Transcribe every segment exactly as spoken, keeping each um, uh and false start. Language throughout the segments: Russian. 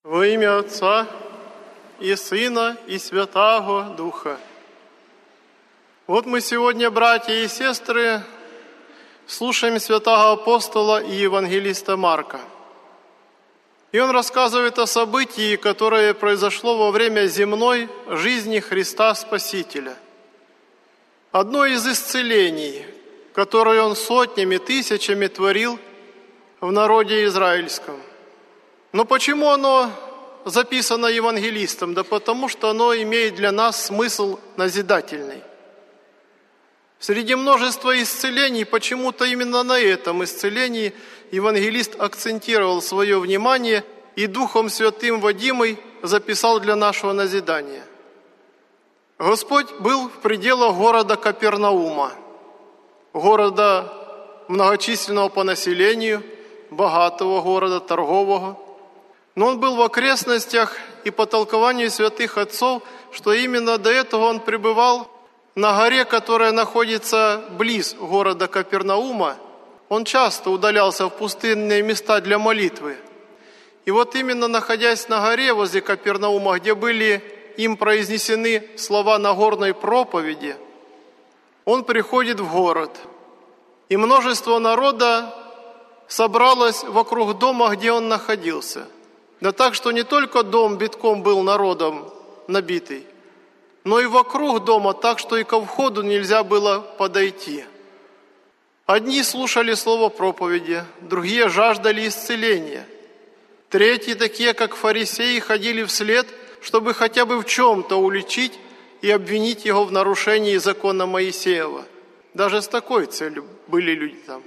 Во имя Отца и Сына и Святаго Духа. Вот мы сегодня, братья и сестры, слушаем святого апостола и евангелиста Марка. И он рассказывает о событии, которое произошло во время земной жизни Христа Спасителя. Одно из исцелений, которое он сотнями, тысячами творил в народе израильском. Но почему оно записано евангелистом? Да потому что оно имеет для нас смысл назидательный. Среди множества исцелений, почему-то именно на этом исцелении евангелист акцентировал свое внимание и Духом Святым водимый записал для нашего назидания. Господь был в пределах города Капернаума, города многочисленного по населению, богатого города, торгового. Но он был в окрестностях, и по толкованию святых отцов, что именно до этого он пребывал на горе, которая находится близ города Капернаума. Он часто удалялся в пустынные места для молитвы. И вот именно находясь на горе возле Капернаума, где были им произнесены слова Нагорной проповеди, он приходит в город. И множество народа собралось вокруг дома, где он находился. Да так, что не только дом битком был народом набитый, но и вокруг дома так, что и ко входу нельзя было подойти. Одни слушали слово проповеди, другие жаждали исцеления. Третьи, такие как фарисеи, ходили вслед, чтобы хотя бы в чем-то уличить и обвинить его в нарушении закона Моисеева. Даже с такой целью были люди там.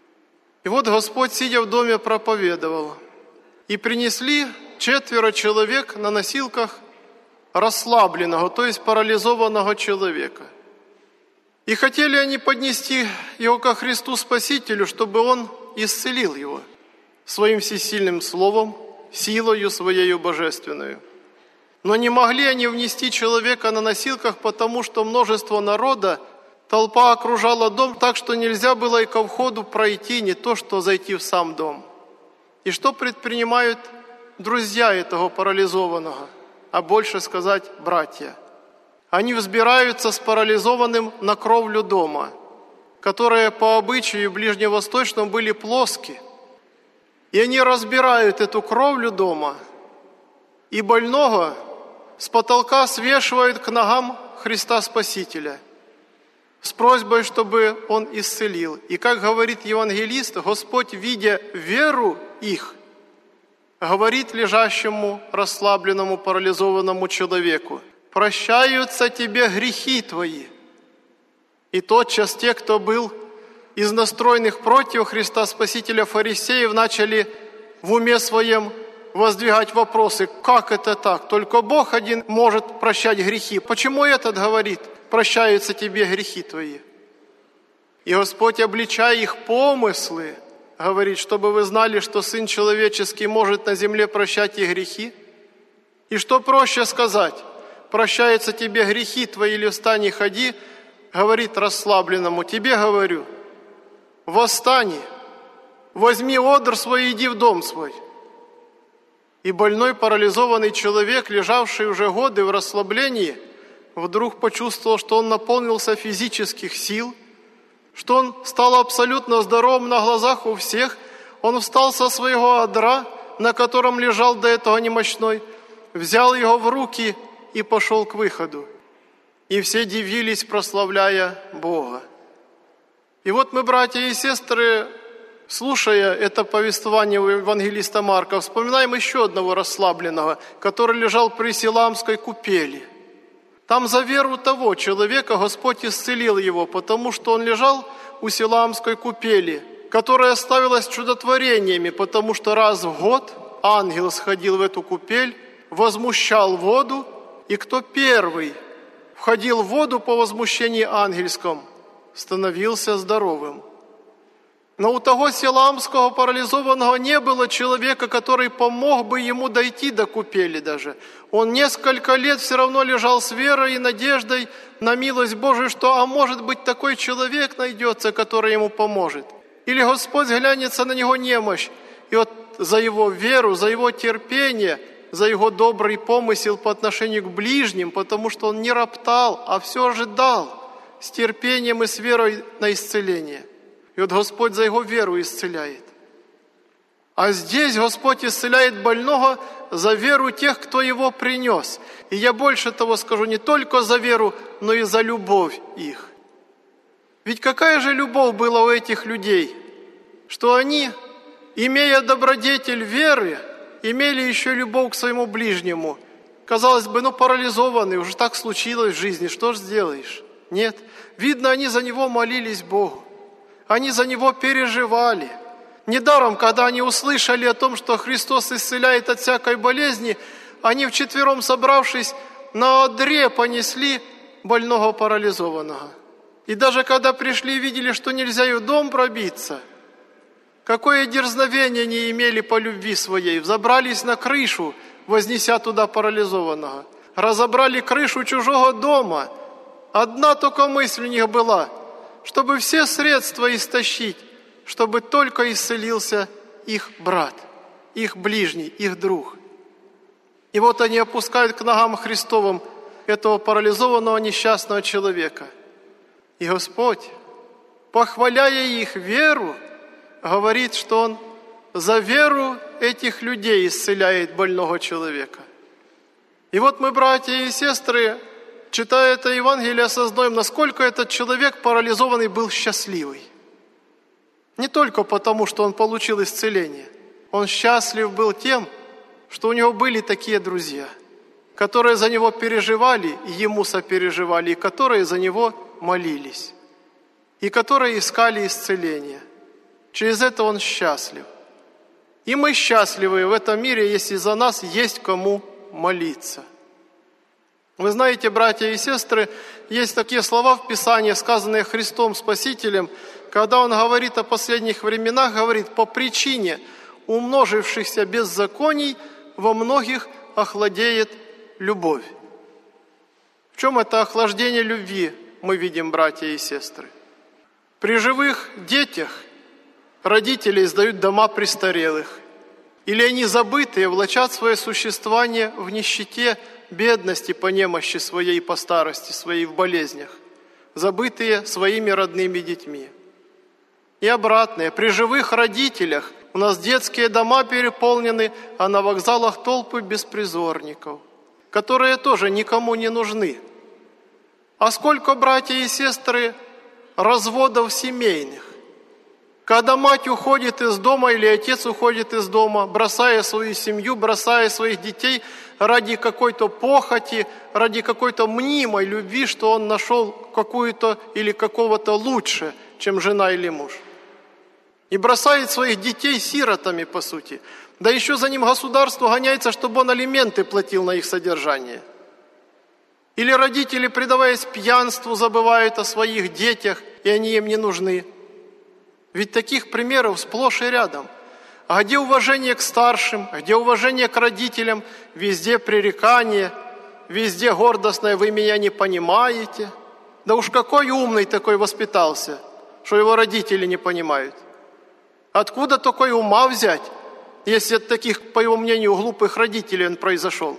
И вот Господь, сидя в доме, проповедовал. И принесли четверо человек на носилках расслабленного, то есть парализованного человека. И хотели они поднести его ко Христу Спасителю, чтобы он исцелил его своим всесильным словом, силою своею божественную. Но не могли они внести человека на носилках, потому что множество народа, толпа окружала дом, так что нельзя было и ко входу пройти, не то что зайти в сам дом. И что предпринимают друзья этого парализованного, а больше сказать братья? Они взбираются с парализованным на кровлю дома, которые по обычаю ближневосточному были плоские. И они разбирают эту кровлю дома, и больного с потолка свешивают к ногам Христа Спасителя с просьбой, чтобы он исцелил. И как говорит евангелист, Господь, видя веру их, говорит лежащему, расслабленному, парализованному человеку: «Прощаются тебе грехи твои». И тотчас те, кто был из настроенных против Христа Спасителя фарисеев, начали в уме своем воздвигать вопросы: как это так? Только Бог один может прощать грехи. Почему этот говорит: «Прощаются тебе грехи твои»? И Господь, обличая их помыслы, говорит: чтобы вы знали, что Сын Человеческий может на земле прощать и грехи. И что проще сказать: «Прощаются тебе грехи твои», или «Встань и ходи», говорит расслабленному: «Тебе говорю, восстань, возьми одр свой и иди в дом свой». И больной парализованный человек, лежавший уже годы в расслаблении, вдруг почувствовал, что он наполнился физических сил, что он стал абсолютно здоровым на глазах у всех. Он встал со своего одра, на котором лежал до этого немощной, взял его в руки и пошел к выходу. И все дивились, прославляя Бога. И вот мы, братья и сестры, слушая это повествование у евангелиста Марка, вспоминаем еще одного расслабленного, который лежал при Силаамской купели. Там за веру того человека Господь исцелил его, потому что он лежал у Силаамской купели, которая ставилась чудотворениями, потому что раз в год ангел сходил в эту купель, возмущал воду, и кто первый входил в воду по возмущении ангельском, становился здоровым. Но у того силаамского парализованного не было человека, который помог бы ему дойти до купели даже. Он несколько лет все равно лежал с верой и надеждой на милость Божию, что, а может быть, такой человек найдется, который ему поможет. Или Господь глянется на него немощь, и вот за его веру, за его терпение за его добрый помысел по отношению к ближним, потому что он не роптал, а все ожидал с терпением и с верой на исцеление. И вот Господь за его веру исцеляет. А здесь Господь исцеляет больного за веру тех, кто его принес. И я больше того скажу, не только за веру, но и за любовь их. Ведь какая же любовь была у этих людей, что они, имея добродетель веры, имели еще любовь к своему ближнему. Казалось бы, ну парализованный, уже так случилось в жизни, что ж сделаешь? Нет, видно, они за него молились Богу. Они за него переживали. Недаром, когда они услышали о том, что Христос исцеляет от всякой болезни, они вчетвером собравшись на одре понесли больного парализованного. И даже когда пришли и видели, что нельзя и в дом пробиться, какое дерзновение не имели по любви своей, взобрались на крышу, вознеся туда парализованного, разобрали крышу чужого дома. Одна только мысль у них была, чтобы все средства истощить, чтобы только исцелился их брат, их ближний, их друг. И вот они опускают к ногам Христовым этого парализованного несчастного человека. И Господь, похваляя их веру, говорит, что Он за веру этих людей исцеляет больного человека. И вот мы, братья и сестры, читая это Евангелие, осознаем, насколько этот человек парализованный был счастливый. Не только потому, что он получил исцеление. Он счастлив был тем, что у него были такие друзья, которые за него переживали, и ему сопереживали, и которые за него молились, и которые искали исцеления. Через это он счастлив. И мы счастливы в этом мире, если за нас есть кому молиться. Вы знаете, братья и сестры, есть такие слова в Писании, сказанные Христом Спасителем, когда Он говорит о последних временах, говорит, по причине умножившихся беззаконий во многих охладеет любовь. В чем это охлаждение любви мы видим, братья и сестры? При живых детях родители сдают дома престарелых, или они забытые влачат свое существование в нищете, бедности по немощи своей, по старости своей, в болезнях, забытые своими родными детьми. И обратное, при живых родителях у нас детские дома переполнены, а на вокзалах толпы беспризорников, которые тоже никому не нужны. А сколько, братья и сестры, разводов семейных, когда мать уходит из дома или отец уходит из дома, бросая свою семью, бросая своих детей ради какой-то похоти, ради какой-то мнимой любви, что он нашел какую-то или какого-то лучше, чем жена или муж. И бросает своих детей сиротами, по сути. Да еще за ним государство гоняется, чтобы он алименты платил на их содержание. Или родители, предаваясь пьянству, забывают о своих детях, и они им не нужны. Ведь таких примеров сплошь и рядом. А где уважение к старшим, где уважение к родителям, везде пререкание, везде гордостное «вы меня не понимаете». Да уж какой умный такой воспитался, что его родители не понимают. Откуда такой ума взять, если от таких, по его мнению, глупых родителей он произошел?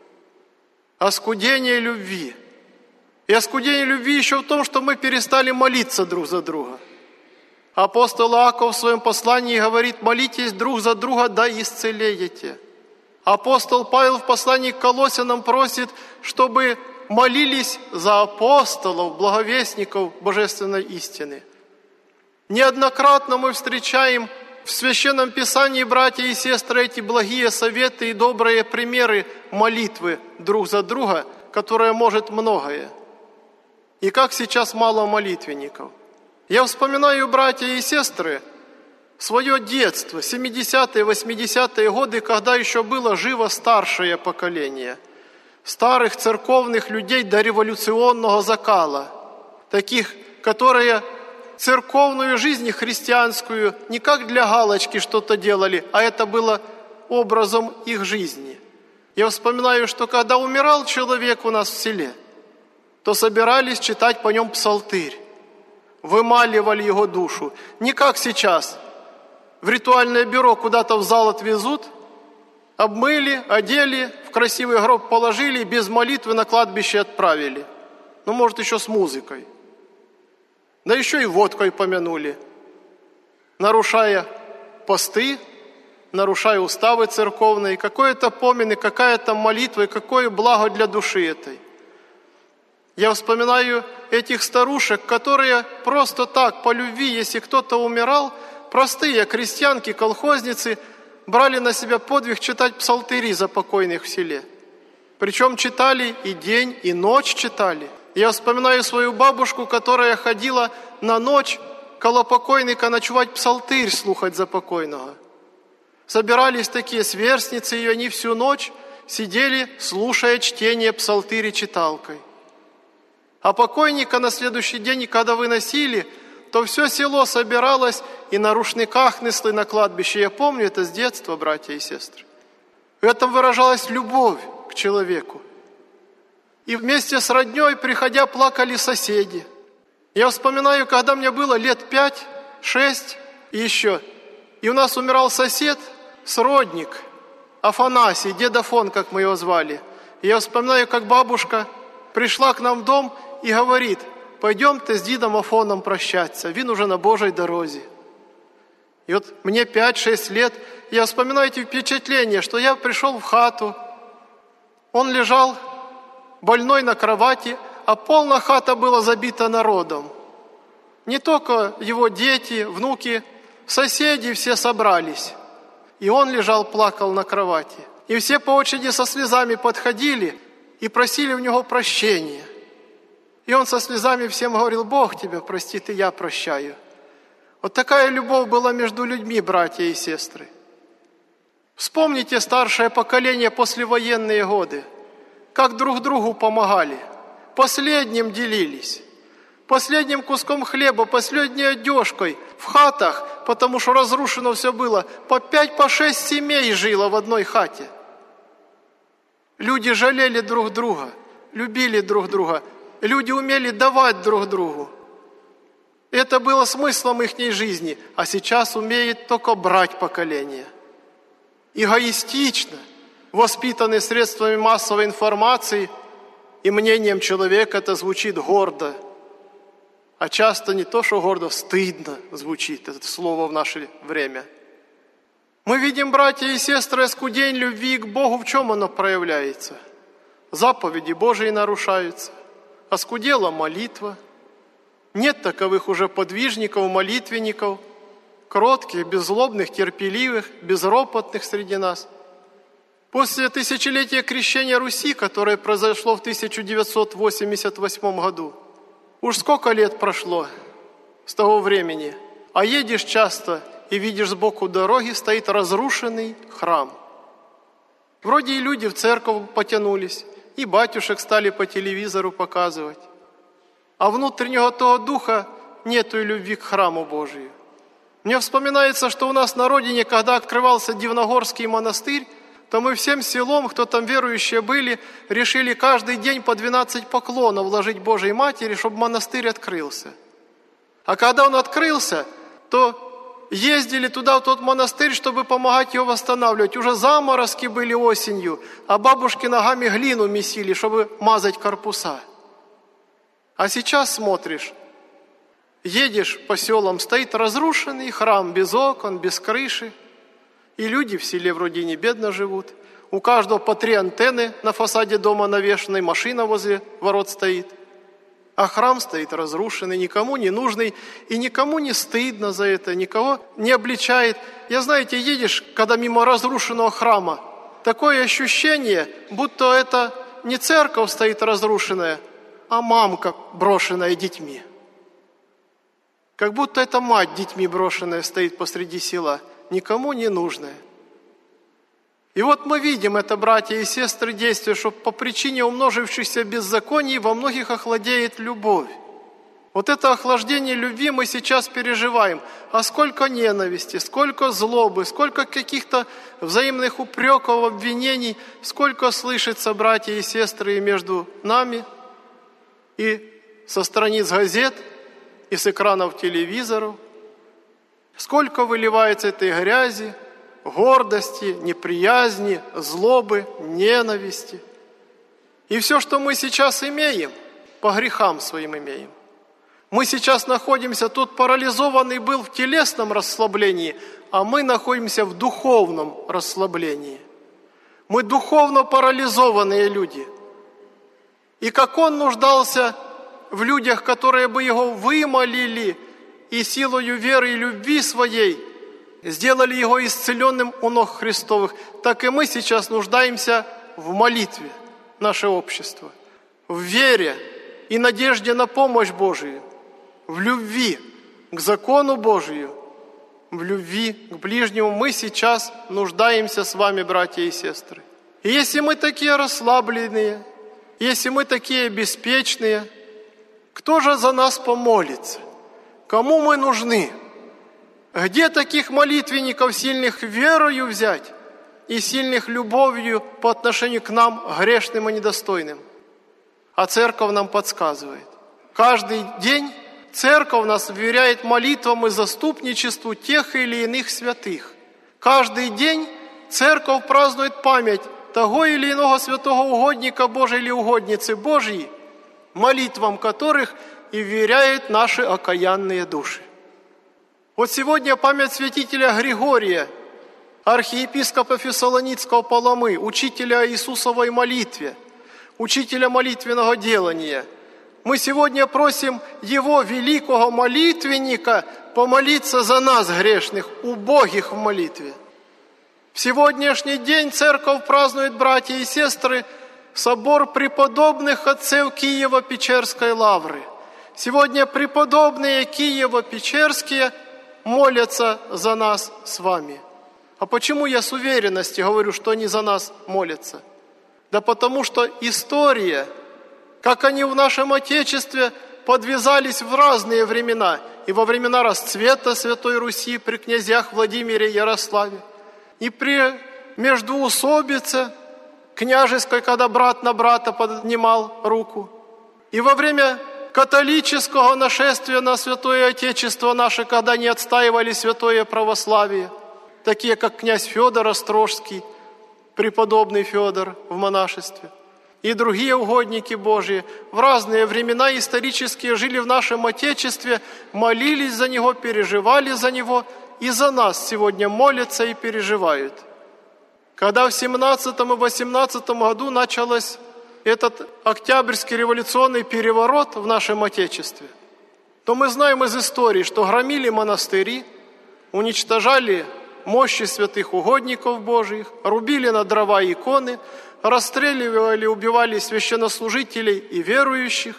Оскудение любви. И оскудение любви еще в том, что мы перестали молиться друг за друга. Апостол Иаков в своем послании говорит, молитесь друг за друга, да исцелеете. Апостол Павел в послании к Колоссянам просит, чтобы молились за апостолов, благовестников божественной истины. Неоднократно мы встречаем в Священном Писании, братья и сестры, эти благие советы и добрые примеры молитвы друг за друга, которая может многое. И как сейчас мало молитвенников. Я вспоминаю, братья и сестры, свое детство, семидесятые, восьмидесятые годы, когда еще было живо старшее поколение, старых церковных людей до революционного закала, таких, которые церковную жизнь христианскую не как для галочки что-то делали, а это было образом их жизни. Я вспоминаю, что когда умирал человек у нас в селе, то собирались читать по нем псалтырь, вымаливали его душу. Не как сейчас. В ритуальное бюро куда-то в зал отвезут, Обмыли, одели, в красивый гроб положили, без молитвы на кладбище отправили. Ну, может, еще с музыкой. Да еще и водкой помянули, нарушая посты, нарушая уставы церковные. Какое-то помины, какая-то молитва и какое благо для души этой. Я вспоминаю этих старушек, которые просто так, по любви, если кто-то умирал, простые крестьянки, колхозницы, брали на себя подвиг читать псалтыри за покойных в селе. Причем читали и день, и ночь читали. Я вспоминаю свою бабушку, которая ходила на ночь около покойника ночевать псалтырь слухать за покойного. Собирались такие сверстницы, и они всю ночь сидели, слушая чтение псалтыри читалкой. А покойника на следующий день, когда выносили, то все село собиралось и на рушниках несли на кладбище. Я помню это с детства, братья и сестры. В этом выражалась любовь к человеку. И вместе с родней, приходя, плакали соседи. Я вспоминаю, когда мне было лет пять, шесть и еще. И у нас умирал сосед, сродник, Афанасий, дед Афон, как мы его звали. И я вспоминаю, как бабушка пришла к нам в дом и говорит: пойдемте с дедом Афоном прощаться, він уже на Божьей дорозе. И вот мне пять-шесть лет, я вспоминаю эти впечатления, что я пришел в хату, он лежал больной на кровати, а полная хата была забита народом. Не только его дети, внуки, соседи все собрались. И он лежал, плакал на кровати. И все по очереди со слезами подходили и просили у него прощения. И он со слезами всем говорил: Бог тебя простит, и я прощаю. Вот такая любовь была между людьми, братья и сестры. Вспомните старшее поколение послевоенные годы, как друг другу помогали, последним делились, последним куском хлеба, последней одежкой в хатах, потому что разрушено все было. По пять, по шесть семей жило в одной хате. Люди жалели друг друга, любили друг друга. Люди умели давать друг другу. Это было смыслом их жизни, а сейчас умеет только брать поколение. Эгоистично, воспитанный средствами массовой информации и мнением человека, это звучит гордо. А часто не то, что гордо, стыдно звучит это слово в наше время. Мы видим, братья и сестры, оскудень любви к Богу, в чем оно проявляется? Заповеди Божии нарушаются, оскудела молитва, нет таковых уже подвижников, молитвенников, кротких, беззлобных, терпеливых, безропотных среди нас. После тысячелетия крещения Руси, которое произошло в тысяча девятьсот восемьдесят восьмом году, уж сколько лет прошло с того времени, а едешь часто и видишь сбоку дороги стоит разрушенный храм. Вроде и люди в церковь потянулись, и батюшек стали по телевизору показывать. А внутреннего того духа нету и любви к храму Божию. Мне вспоминается, что у нас на родине, когда открывался Дивногорский монастырь, то мы всем селом, кто там верующие были, решили каждый день по двенадцать поклонов вложить Божьей Матери, чтобы монастырь открылся. А когда он открылся, то ездили туда, в тот монастырь, чтобы помогать его восстанавливать. Уже заморозки были осенью, а бабушки ногами глину месили, чтобы мазать корпуса. А сейчас смотришь, едешь по селам, стоит разрушенный храм, без окон, без крыши. И люди в селе вроде не бедно живут. У каждого по три антенны на фасаде дома навешаны, машина возле ворот стоит. А храм стоит разрушенный, никому не нужный, и никому не стыдно за это, никого не обличает. Я, знаете, едешь, когда мимо разрушенного храма, такое ощущение, будто это не церковь стоит разрушенная, а мамка, брошенная детьми. Как будто это мать детьми брошенная стоит посреди села, никому не нужная. И вот мы видим это, братья и сестры, действие, что по причине умножившихся беззаконий во многих охладеет любовь. Вот это охлаждение любви мы сейчас переживаем. А сколько ненависти, сколько злобы, сколько каких-то взаимных упреков, обвинений, сколько слышится, братья и сестры, и между нами, и со страниц газет, и с экранов телевизоров. Сколько выливается этой грязи, гордости, неприязни, злобы, ненависти. И все, что мы сейчас имеем, по грехам своим имеем. Мы сейчас находимся, тот парализованный был в телесном расслаблении, а мы находимся в духовном расслаблении. Мы духовно парализованные люди. И как он нуждался в людях, которые бы его вымолили и силою веры и любви своей сделали его исцеленным у ног Христовых, так и мы сейчас нуждаемся в молитве, наше общество, в вере и надежде на помощь Божию, в любви к закону Божию, в любви к ближнему. Мы сейчас нуждаемся с вами, братья и сестры. И если мы такие расслабленные, если мы такие беспечные, кто же за нас помолится? Кому мы нужны? Где таких молитвенников, сильных верою взять и сильных любовью по отношению к нам, грешным и недостойным? А церковь нам подсказывает. Каждый день церковь нас вверяет молитвам и заступничеству тех или иных святых. Каждый день церковь празднует память того или иного святого угодника Божия или угодницы Божьей, молитвам которых и вверяет наши окаянные души. Вот сегодня память святителя Григория, архиепископа Фессалоницкого Паламы, учителя о Иисусовой молитве, учителя молитвенного делания. Мы сегодня просим его, великого молитвенника, помолиться за нас, грешных, убогих в молитве. В сегодняшний день церковь празднует, братья и сестры, собор преподобных отцев Киево-Печерской лавры. Сегодня преподобные Киево-Печерские молятся за нас с вами. А почему я с уверенностью говорю, что они за нас молятся? Да потому что история, как они в нашем Отечестве подвязались в разные времена, и во времена расцвета Святой Руси при князьях Владимире и Ярославе, и при междоусобице княжеской, когда брат на брата поднимал руку, и во время католического нашествия на Святое Отечество наше, когда не отстаивали святое православие, такие как князь Федор Острожский, преподобный Федор в монашестве, и другие угодники Божьи в разные времена исторические жили в нашем Отечестве, молились за него, переживали за него, и за нас сегодня молятся и переживают. Когда в семнадцатом и восемнадцатом году начался этот Октябрьский революционный переворот в нашем Отечестве, то мы знаем из истории, что громили монастыри, уничтожали мощи святых угодников Божьих, рубили на дрова иконы, расстреливали, убивали священнослужителей и верующих.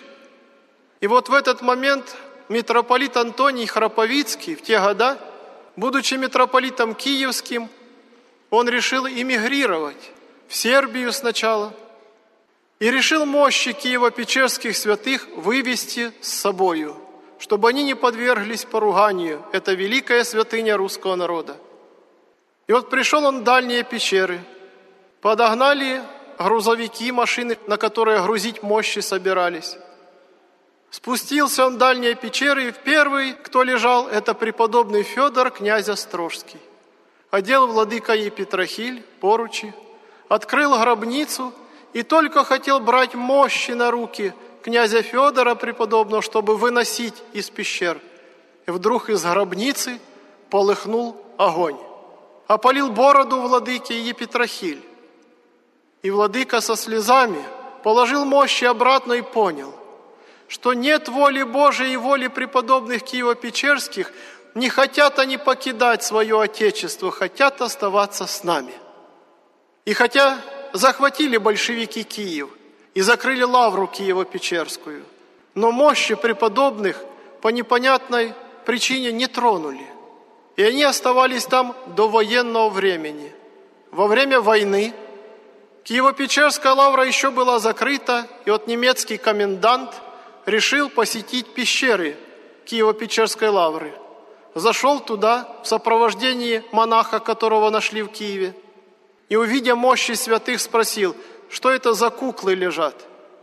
И вот в этот момент митрополит Антоний Храповицкий в те года, будучи митрополитом Киевским, он решил эмигрировать в Сербию сначала и решил мощи Киево-Печерских святых вывести с собою, чтобы они не подверглись поруганию. Это великая святыня русского народа. И вот пришел он в дальние пещеры, подогнали грузовики, машины, на которые грузить мощи собирались. Спустился он в дальние пещеры, и первый, кто лежал, это преподобный Федор, князь Острожский. Одел владыка Епитрахиль поручи, открыл гробницу и только хотел брать мощи на руки князя Федора преподобного, чтобы выносить из пещер. И вдруг из гробницы полыхнул огонь, опалил бороду владыки Епитрахиль. И владыка со слезами положил мощи обратно и понял, что нет воли Божией и воли преподобных Киево-Печерских, не хотят они покидать свое Отечество, хотят оставаться с нами. И хотя захватили большевики Киев и закрыли лавру Киево-Печерскую, но мощи преподобных по непонятной причине не тронули. И они оставались там до военного времени. Во время войны Киево-Печерская лавра еще была закрыта, и вот немецкий комендант решил посетить пещеры Киево-Печерской лавры. Зашел туда в сопровождении монаха, которого нашли в Киеве, и, увидя мощи святых, спросил, что это за куклы лежат.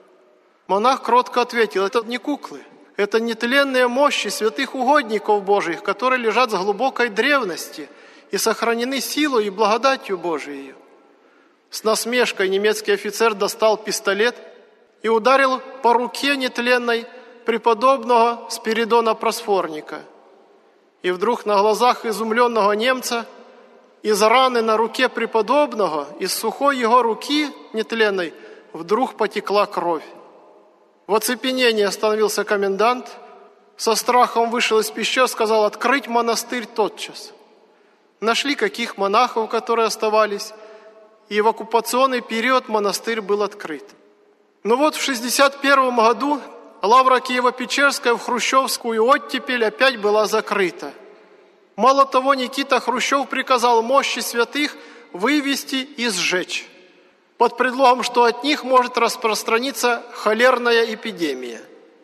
Монах кротко ответил, это не куклы, это нетленные мощи святых угодников Божьих, которые лежат с глубокой древности, и сохранены силой и благодатью Божией. С насмешкой немецкий офицер достал пистолет и ударил по руке нетленной преподобного Спиридона Просфорника. И вдруг на глазах изумленного немца из раны на руке преподобного, из сухой его руки нетленной, вдруг потекла кровь. В оцепенении остановился комендант, со страхом вышел из пещер, сказал: «Открыть монастырь тотчас». Нашли каких монахов, которые оставались, и в оккупационный период монастырь был открыт. Но вот в шестьдесят первом году лавра Киево-Печерская в хрущевскую оттепель опять была закрыта. Мало того, Никита Хрущев приказал мощи святых вывести и сжечь, под предлогом, что от них может распространиться холерная эпидемия.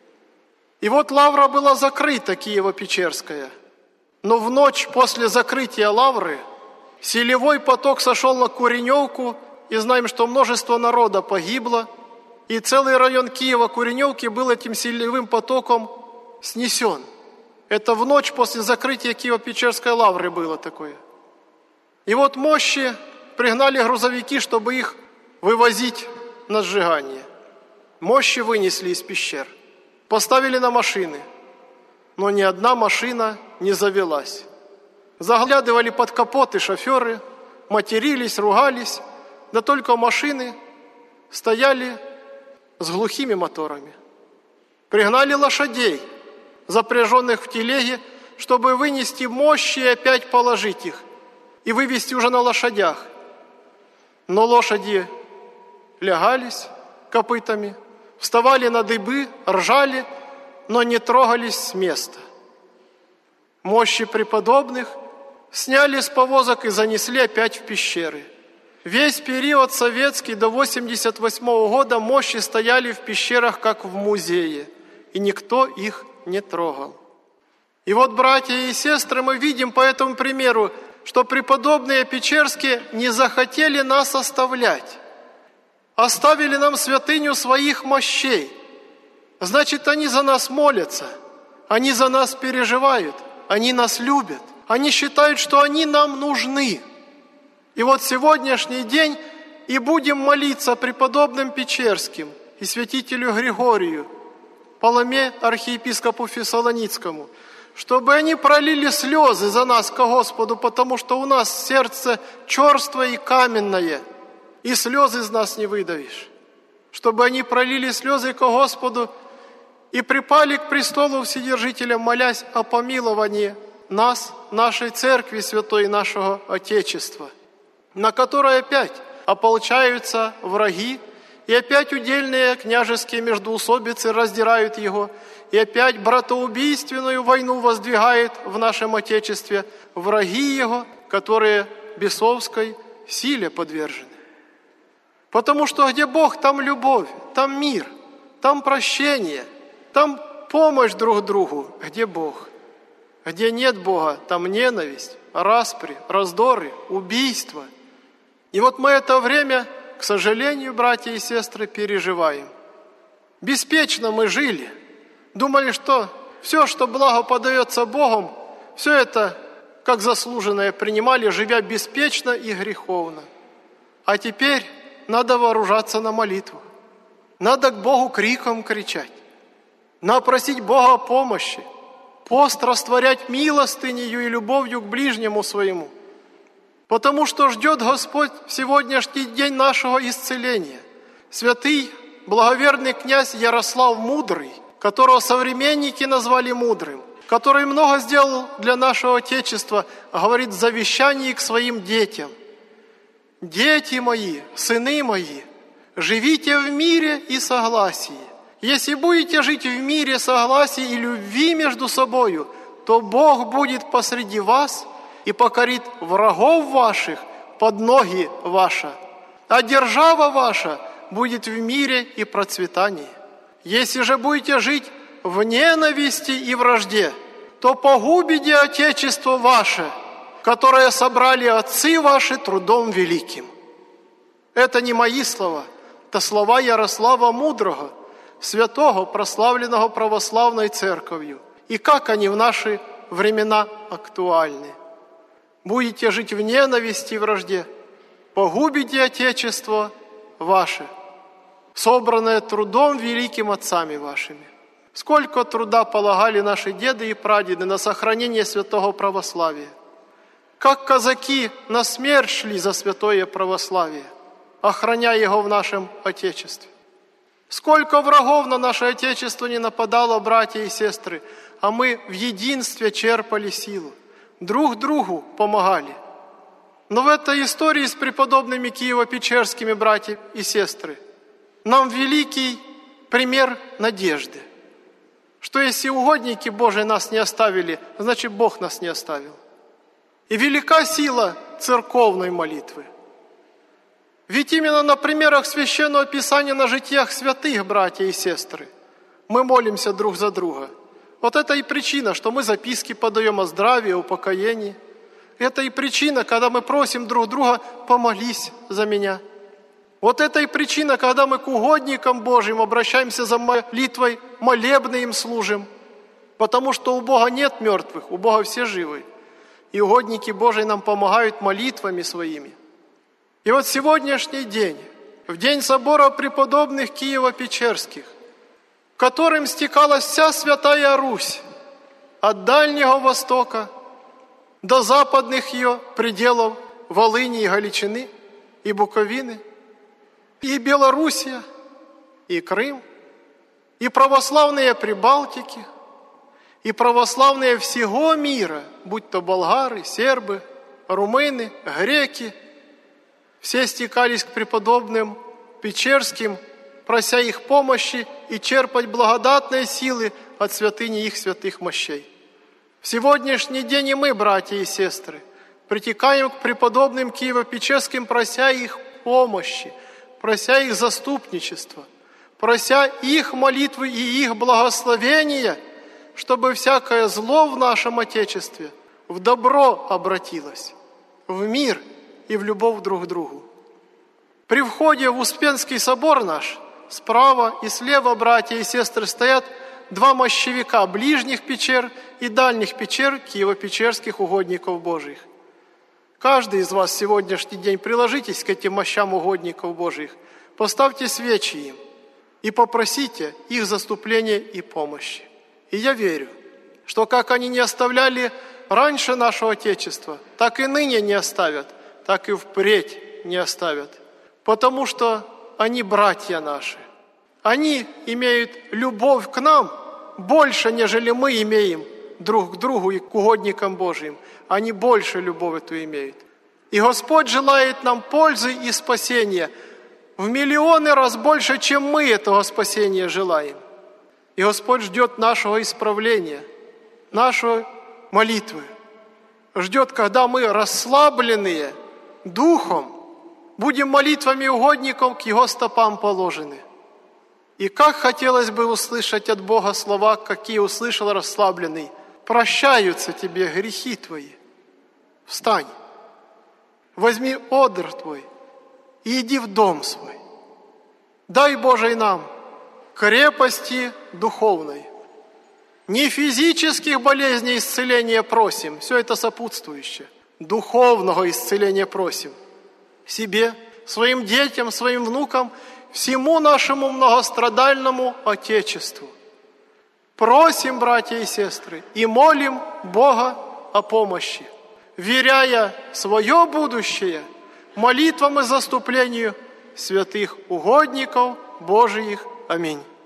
И вот лавра была закрыта, Киево-Печерская. Но в ночь после закрытия лавры селевой поток сошел на Куреневку, и знаем, что множество народа погибло, и целый район Киева-Куреневки был этим селевым потоком снесен. Это в ночь после закрытия Киево-Печерской лавры было такое. И вот мощи пригнали грузовики, чтобы их вывозить на сжигание. Мощи вынесли из пещер, поставили на машины, но ни одна машина не завелась. Заглядывали под капоты шоферы, матерились, ругались, да только машины стояли с глухими моторами. Пригнали лошадей, запряженных в телеге, чтобы вынести мощи и опять положить их, и вывести уже на лошадях. Но лошади лягались копытами, вставали на дыбы, ржали, но не трогались с места. Мощи преподобных сняли с повозок и занесли опять в пещеры. Весь период советский до восемьдесят восьмого года мощи стояли в пещерах, как в музее, и никто их не трогал. И вот, братья и сестры, мы видим по этому примеру, что преподобные Печерские не захотели нас оставлять. Оставили нам святыню своих мощей. Значит, они за нас молятся, они за нас переживают, они нас любят, они считают, что они нам нужны. И вот сегодняшний день и будем молиться преподобным Печерским и святителю Григорию, Паломе архиепископу Фессалоницкому, чтобы они пролили слезы за нас ко Господу, потому что у нас сердце черствое и каменное, и слез из нас не выдавишь. Чтобы они пролили слезы ко Господу и припали к престолу Вседержителя, молясь о помиловании нас, нашей Церкви Святой, нашего Отечества, на которой опять ополчаются враги, и опять удельные княжеские междоусобицы раздирают его, и опять братоубийственную войну воздвигают в нашем Отечестве враги его, которые бесовской силе подвержены. Потому что где Бог, там любовь, там мир, там прощение, там помощь друг другу. Где Бог? Где нет Бога, там ненависть, распри, раздоры, убийства. И вот мы это время, к сожалению, братья и сестры, переживаем. Беспечно мы жили, думали, что все, что благо подается Богом, все это, как заслуженное, принимали, живя беспечно и греховно. А теперь надо вооружаться на молитву. Надо к Богу криком кричать. Надо просить Бога о помощи. Пост растворять милостынею и любовью к ближнему своему. Потому что ждет Господь в сегодняшний день нашего исцеления. Святый, благоверный князь Ярослав Мудрый, которого современники назвали мудрым, который много сделал для нашего Отечества, говорит в завещании к своим детям: «Дети мои, сыны мои, живите в мире и согласии. Если будете жить в мире, согласии и любви между собою, то Бог будет посреди вас и покорит врагов ваших под ноги ваши, а держава ваша будет в мире и процветании. Если же будете жить в ненависти и вражде, то погубите Отечество ваше, которое собрали отцы ваши трудом великим». Это не мои слова, это слова Ярослава Мудрого, святого, прославленного православной церковью. И как они в наши времена актуальны. будете жить в ненависти и вражде, погубите Отечество ваше, собранное трудом великим отцами вашими. Сколько труда полагали наши деды и прадеды на сохранение святого православия. Как казаки на смерть шли за святое православие, охраняя его в нашем Отечестве. Сколько врагов на наше Отечество не нападало, братья и сестры, а мы в единстве черпали силу, друг другу помогали. Но в этой истории с преподобными Киево-Печерскими братьями и сестры нам великий пример надежды, что если угодники Божии нас не оставили, значит Бог нас не оставил. И велика сила церковной молитвы. Ведь именно на примерах Священного Писания, на житиях святых, братья и сестры, мы молимся друг за друга. Вот это и причина, что мы записки подаем о здравии, о упокоении. Это и причина, когда мы просим друг друга: помолись за меня. Вот это и причина, когда мы к угодникам Божьим обращаемся за молитвой, молебны им служим. Потому что у Бога нет мертвых, у Бога все живы. И угодники Божии нам помогают молитвами своими. И вот сегодняшний день, в день собора преподобных Киево-Печерских, в котором стекалась вся Святая Русь, от Дальнего Востока до западных ее пределов Волыни и Галичины, и Буковины, и Белоруссия, и Крым, и православные Прибалтики, и православные всего мира, будь то болгары, сербы, румыны, греки, все стекались к преподобным Печерским, прося их помощи и черпать благодатные силы от святыни их святых мощей. В сегодняшний день и мы, братья и сестры, притекаем к преподобным Киево-Печерским, прося их помощи, прося их заступничества, прося их молитвы и их благословения, чтобы всякое зло в нашем Отечестве в добро обратилось, в мир и в любовь друг к другу. При входе в Успенский собор наш справа и слева, братья и сестры, стоят два мощевика ближних печер и дальних печер Киево-Печерских угодников Божьих. Каждый из вас в сегодняшний день приложитесь к этим мощам угодников Божьих, поставьте свечи им и попросите их заступления и помощи. И я верю, что как они не оставляли раньше нашего Отечества, так и ныне не оставят, так и впредь не оставят. Потому что они братья наши. Они имеют любовь к нам больше, нежели мы имеем друг к другу и к угодникам Божьим. Они больше любовь эту имеют. И Господь желает нам пользы и спасения в миллионы раз больше, чем мы этого спасения желаем. И Господь ждет нашего исправления, нашей молитвы. Ждет, когда мы, расслабленные духом, будем молитвами угодников к Его стопам положены. И как хотелось бы услышать от Бога слова, какие услышал расслабленный: «Прощаются тебе грехи твои». Встань, возьми одр твой и иди в дом свой. Дай, Боже, нам крепости духовной. Не физических болезней исцеления просим, все это сопутствующее. Духовного исцеления просим. Себе, своим детям, своим внукам, всему нашему многострадальному Отечеству. Просим, братья и сестры, и молим Бога о помощи, веряя свое будущее молитвам и заступлению святых угодников Божиих. Аминь.